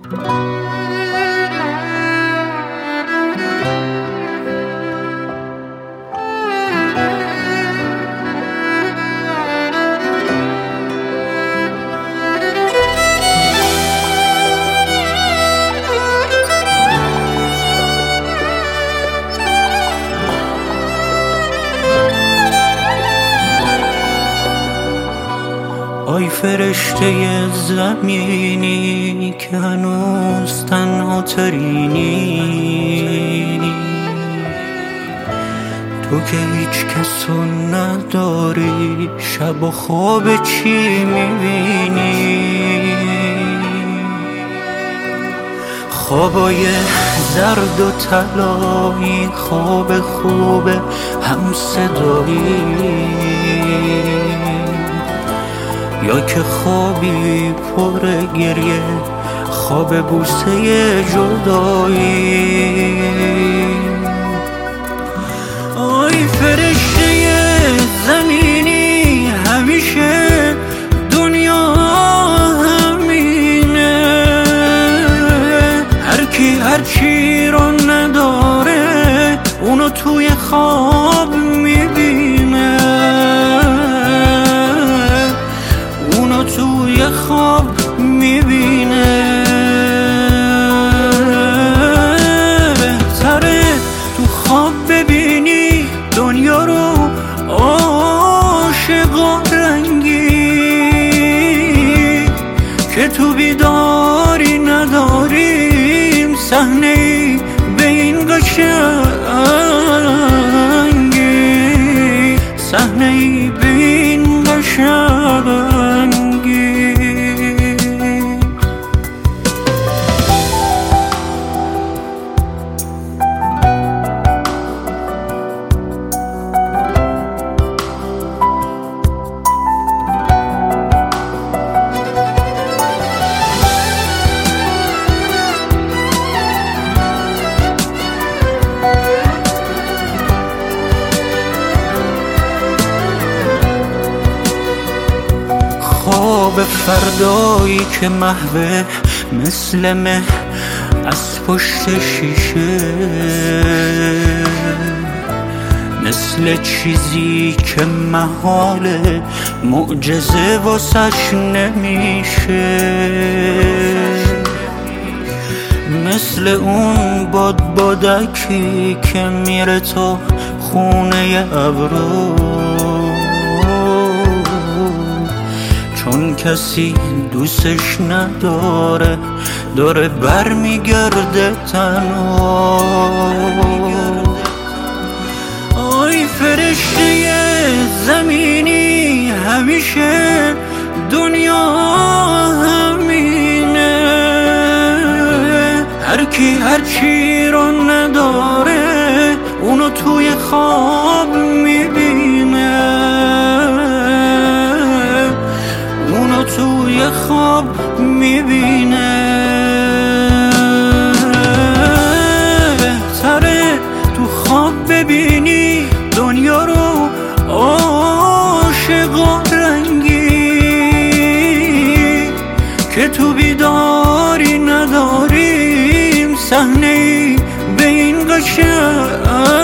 آی فرشته زمینی که هنوز تنها ترینی، تو که هیچ کسو نداری، شب و خواب چی میبینی؟ خوابای زرد و طلایی، خواب خوب هم صدایی، یا که خوابی پر گریه، خواب بوسه جدایی. آی فرشته زمینی، همیشه دنیا همینه، هر کی هر چی رو نداره اونو توی خواب میبینه، توی خواب میبینه. بهتره تو خواب ببینی دنیا رو عاشق و رنگی، که تو بیداری نداریم صحنه‌ای به این قشنگی، صحنه‌ای به این قشنگی. خواب فردایی که محوه مثل مه از پشت شیشه، مثل چیزی که محاله معجزه واسش نمیشه، مثل اون بادکی که میره تا خونه ابرو، چون کسی دوستش نداره داره برمیگرده تنها. آی فرشته زمینی، همیشه دنیا همینه، هر کی هر چی رو نداره اونو توی خواب میبینه، توی خواب میبینه. بهتره تو خواب ببینی دنیا رو عاشق و رنگی، که تو بیداری نداریم صحنه‌ای به این قشنگ